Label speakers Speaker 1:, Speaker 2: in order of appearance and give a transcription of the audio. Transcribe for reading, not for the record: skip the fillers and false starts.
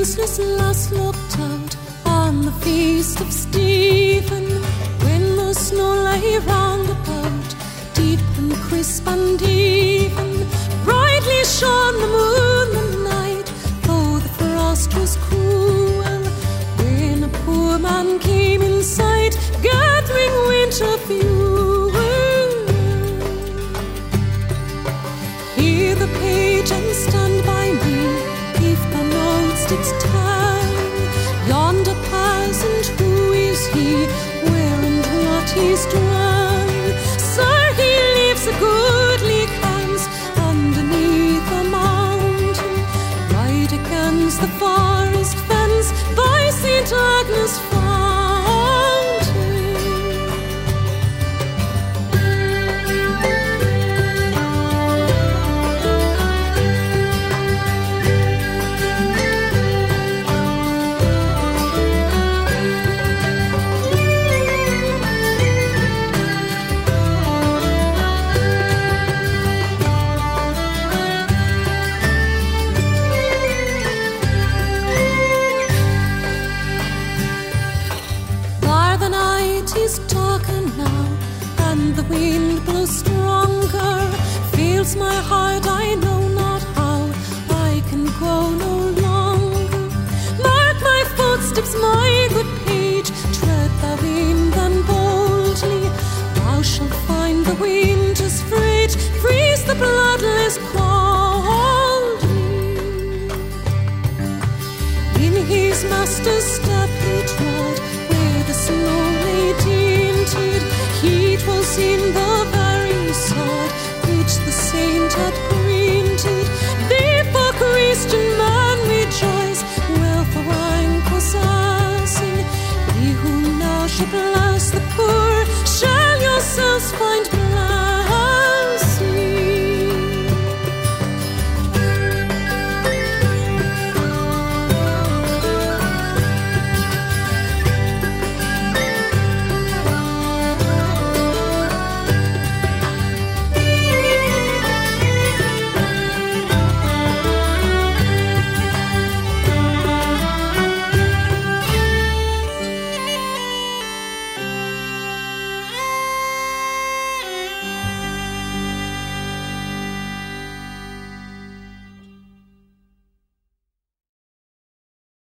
Speaker 1: Wenceslas last looked out on the feast of Stephen, when the snow lay round about, deep and crisp and even. Brightly shone the moon the night, though the frost was cruel, when a poor man came in sight, gathering winter fuel. Hear the page and stand by me, if thou know'st its time. Yonder peasant, who is he, where and what he's done? Sir, he lives a goodly cans underneath a mountain, right against the forest fence by St. Agnes Fountain. Is darker now, and the wind blows stronger, fills my heart, I know not how, I can go no longer. Mark my footsteps, my good page, tread thou in them boldly, thou shalt find the winter's freight freeze the bloodless coldly. In his master's step he trod, where the snow lay dinted, heat was in the very sod which the saint had